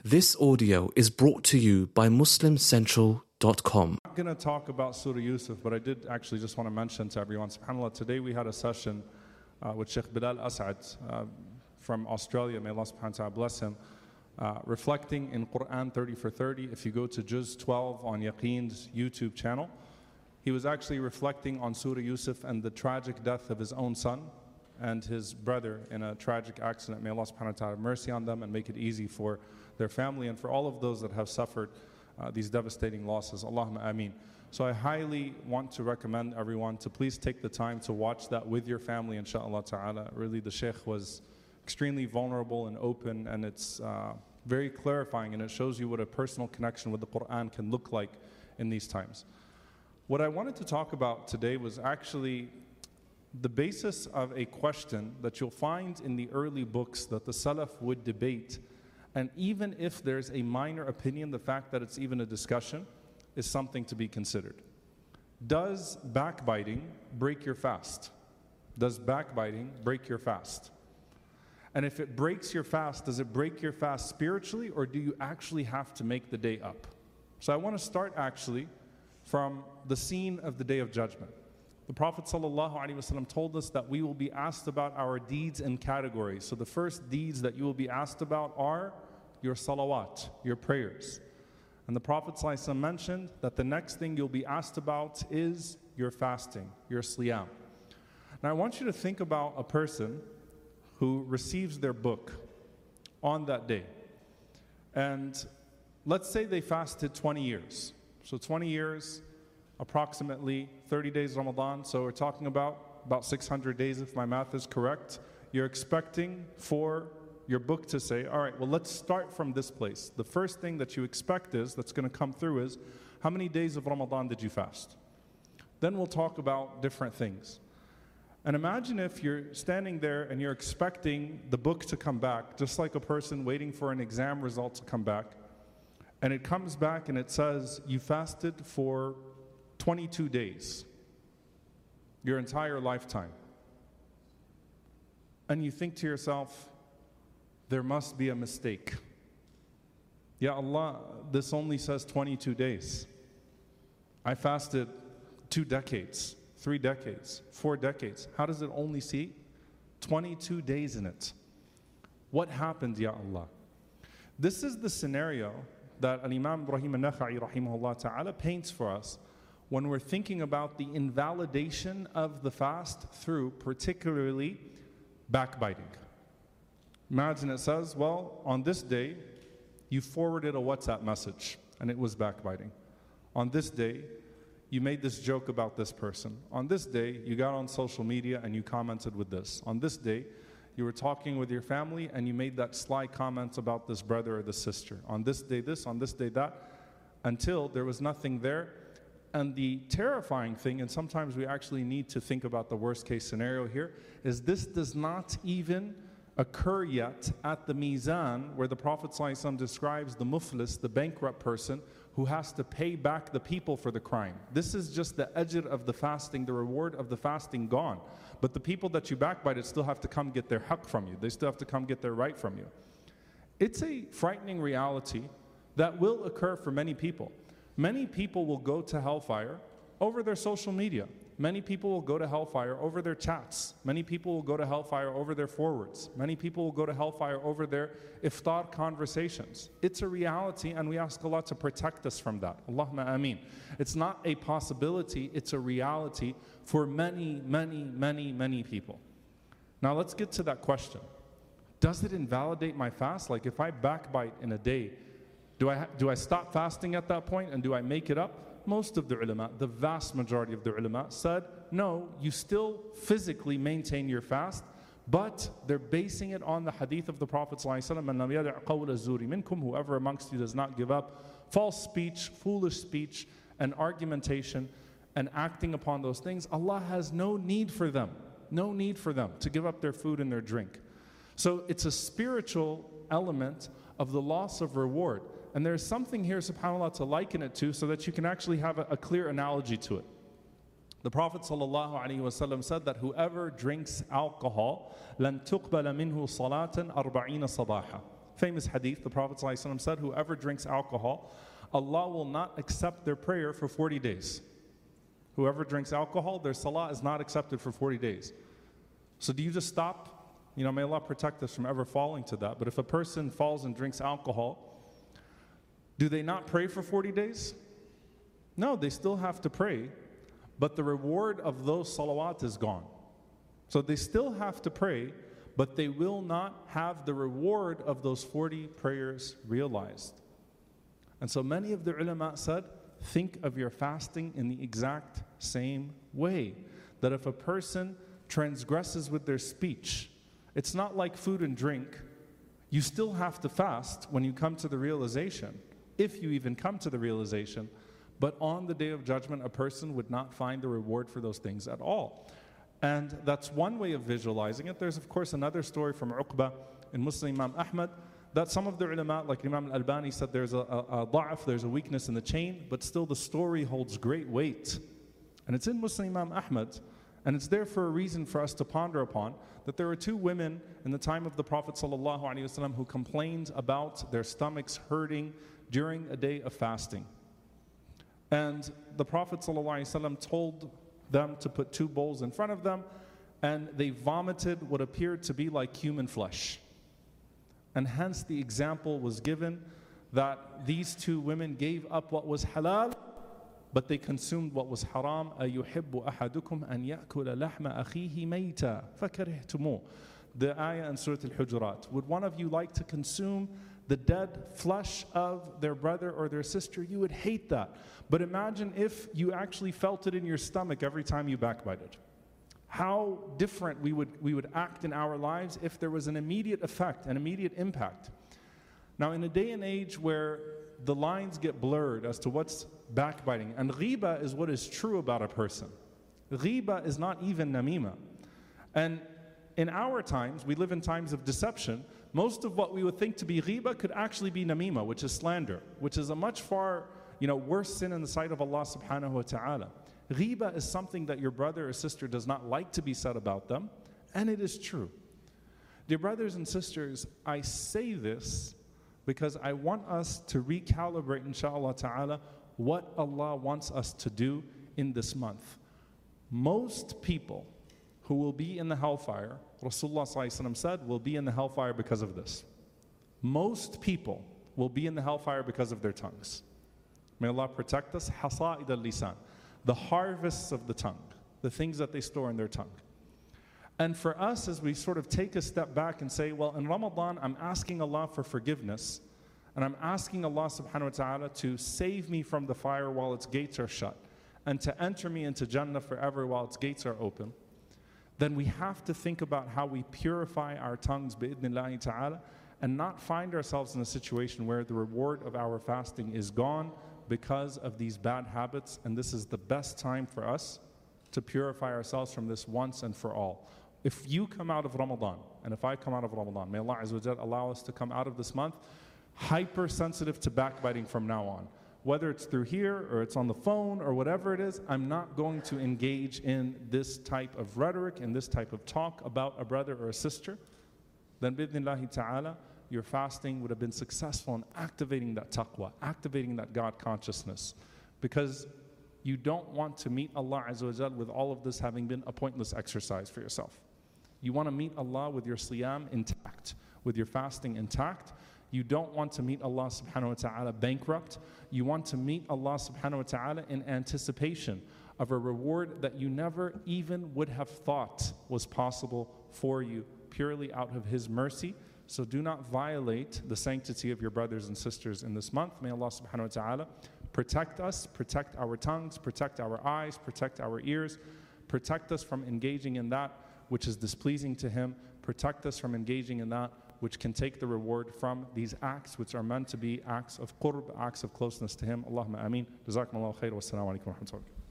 This audio is brought to you by MuslimCentral.com. I'm going to talk about Surah Yusuf, but I did actually just want to mention to everyone, subhanAllah, today we had a session with Sheikh Bilal Asad from Australia, may Allah subhanahu wa ta'ala bless him, reflecting in Quran 30 for 30. If you go to Juz 12 on Yaqeen's YouTube channel, he was actually reflecting on Surah Yusuf and the tragic death of his own son and his brother in a tragic accident. May Allah subhanahu wa ta'ala have mercy on them and make it easy for their family and for all of those that have suffered these devastating losses. Allahumma ameen. So I highly want to recommend everyone to please take the time to watch that with your family, inshaAllah ta'ala. Really, the Shaykh was extremely vulnerable and open, and it's very clarifying, and it shows you what a personal connection with the Quran can look like in these times. What I wanted to talk about today was actually the basis of a question that you'll find in the early books that the Salaf would debate. And even if there's a minor opinion, the fact that it's even a discussion is something to be considered. Does backbiting break your fast? Does backbiting break your fast? And if it breaks your fast, does it break your fast spiritually, or do you actually have to make the day up? So I want to start actually from the scene of the Day of Judgment. The Prophet ﷺ told us that we will be asked about our deeds in categories. So the first deeds that you will be asked about are your salawat, your prayers. And the Prophet ﷺ mentioned that the next thing you'll be asked about is your fasting, your siyam. Now I want you to think about a person who receives their book on that day. And let's say they fasted 20 years. So 20 years, approximately 30 days Ramadan, so we're talking about 600 days if my math is correct. You're expecting for your book to say, all right, well, let's start from this place. The first thing that you expect is, that's going to come through is, how many days of Ramadan did you fast? Then we'll talk about different things. And imagine if you're standing there and you're expecting the book to come back, just like a person waiting for an exam result to come back, and it comes back and it says, you fasted for 22 days, your entire lifetime. And you think to yourself, there must be a mistake. Ya Allah, this only says 22 days. I fasted 2 decades, 3 decades, 4 decades. How does it only see 22 days in it? What happened, Ya Allah? This is the scenario that Imam Ibrahim al-Nakha'i rahimahullah ta'ala paints for us when we're thinking about the invalidation of the fast through particularly backbiting. Imagine it says, well, on this day, you forwarded a WhatsApp message and it was backbiting. On this day, you made this joke about this person. On this day, you got on social media and you commented with this. On this day, you were talking with your family and you made that sly comment about this brother or this sister. On this day this, on this day that, until there was nothing there. And the terrifying thing, and sometimes we actually need to think about the worst case scenario here, is this does not even occur yet at the mizan where the Prophet ﷺ describes the muflis, the bankrupt person, who has to pay back the people for the crime. This is just the ajr of the fasting, the reward of the fasting gone. But the people that you backbited still have to come get their haqq from you. They still have to come get their right from you. It's a frightening reality that will occur for many people. Many people will go to hellfire over their social media. Many people will go to hellfire over their chats. Many people will go to hellfire over their forwards. Many people will go to hellfire over their iftar conversations. It's a reality, and we ask Allah to protect us from that. Allahumma ameen. It's not a possibility, it's a reality for many, many, many, many people. Now let's get to that question. Does it invalidate my fast? Like if I backbite in a day, do I stop fasting at that point and do I make it up? Most of the ulama, the vast majority of the ulama said, no, you still physically maintain your fast, but they're basing it on the hadith of the Prophet ﷺ, whoever amongst you does not give up false speech, foolish speech, and argumentation, and acting upon those things, Allah has no need for them to give up their food and their drink. So it's a spiritual element of the loss of reward. And there's something here, subhanAllah, to liken it to so that you can actually have a clear analogy to it. The Prophet ﷺ said that whoever drinks alcohol, لَن تُقْبَلَ مِنْهُ صَلَاةً 40 صَبَاحًا. Famous hadith, the Prophet ﷺ said, whoever drinks alcohol, Allah will not accept their prayer for 40 days. Whoever drinks alcohol, their salah is not accepted for 40 days. So do you just stop? May Allah protect us from ever falling to that. But if a person falls and drinks alcohol, do they not pray for 40 days? No, they still have to pray, but the reward of those salawat is gone. So they still have to pray, but they will not have the reward of those 40 prayers realized. And so many of the ulama said, think of your fasting in the exact same way. That if a person transgresses with their speech, it's not like food and drink. You still have to fast when you come to the realization, if you even come to the realization. But on the day of judgment, a person would not find the reward for those things at all. And that's one way of visualizing it. There's, of course, another story from Uqba in Muslim Imam Ahmad, that some of the ulama, like Imam al-Albani, said there's a da'af, there's a weakness in the chain, but still the story holds great weight. And it's in Muslim Imam Ahmad, and it's there for a reason for us to ponder upon, that there were two women in the time of the Prophet ﷺ who complained about their stomachs hurting during a day of fasting. And the Prophet ﷺ told them to put 2 bowls in front of them, and they vomited what appeared to be like human flesh. And hence the example was given that these 2 women gave up what was halal, but they consumed what was haram. أَيُحِبُّ أَحَدُكُمْ أَنْ يَأْكُلَ لَحْمَ أَخِيهِ مَيْتًا فَكَرِهْتُمُوهُ. The ayah in Surah Al-Hujurat. Would one of you like to consume the dead flesh of their brother or their sister? You would hate that. But imagine if you actually felt it in your stomach every time you backbited. How different we would act in our lives if there was an immediate effect, an immediate impact. Now, in a day and age where the lines get blurred as to what's backbiting, and ghiba is what is true about a person. Ghiba is not even namima. And in our times, we live in times of deception. Most of what we would think to be ghiba could actually be namima, which is slander, which is a much far worse sin in the sight of Allah subhanahu wa ta'ala. Ghiba is something that your brother or sister does not like to be said about them, and it is true. Dear brothers and sisters, I say this because I want us to recalibrate, inshaAllah ta'ala, what Allah wants us to do in this month. Most people who will be in the hellfire, Rasulullah ﷺ said, will be in the hellfire because of this. Most people will be in the hellfire because of their tongues. May Allah protect us. Hasa'id al-lisan, the harvests of the tongue, the things that they store in their tongue. And for us, as we sort of take a step back and say, well, in Ramadan, I'm asking Allah for forgiveness, and I'm asking Allah subhanahu wa ta'ala to save me from the fire while its gates are shut, and to enter me into Jannah forever while its gates are open, then we have to think about how we purify our tongues, bi'idhnillahi ta'ala, and not find ourselves in a situation where the reward of our fasting is gone because of these bad habits. And this is the best time for us to purify ourselves from this once and for all. If you come out of Ramadan, and if I come out of Ramadan, may Allah Azza wa Jal allow us to come out of this month hypersensitive to backbiting from now on. Whether it's through here or it's on the phone or whatever it is, I'm not going to engage in this type of rhetoric and this type of talk about a brother or a sister. Then bi'idhnillahi ta'ala, your fasting would have been successful in activating that taqwa, activating that God consciousness. Because you don't want to meet Allah Azza wa Jal with all of this having been a pointless exercise for yourself. You want to meet Allah with your siyam intact, with your fasting intact. You don't want to meet Allah subhanahu wa ta'ala bankrupt. You want to meet Allah subhanahu wa ta'ala in anticipation of a reward that you never even would have thought was possible for you, purely out of His mercy. So do not violate the sanctity of your brothers and sisters in this month. May Allah subhanahu wa ta'ala protect us, protect our tongues, protect our eyes, protect our ears, protect us from engaging in that which is displeasing to Him, protect us from engaging in that which can take the reward from these acts which are meant to be acts of qurb, acts of closeness to Him. Allahumma ameen. Jazakumullahu khair. Wassalamu alaikum wa rahmatullahi.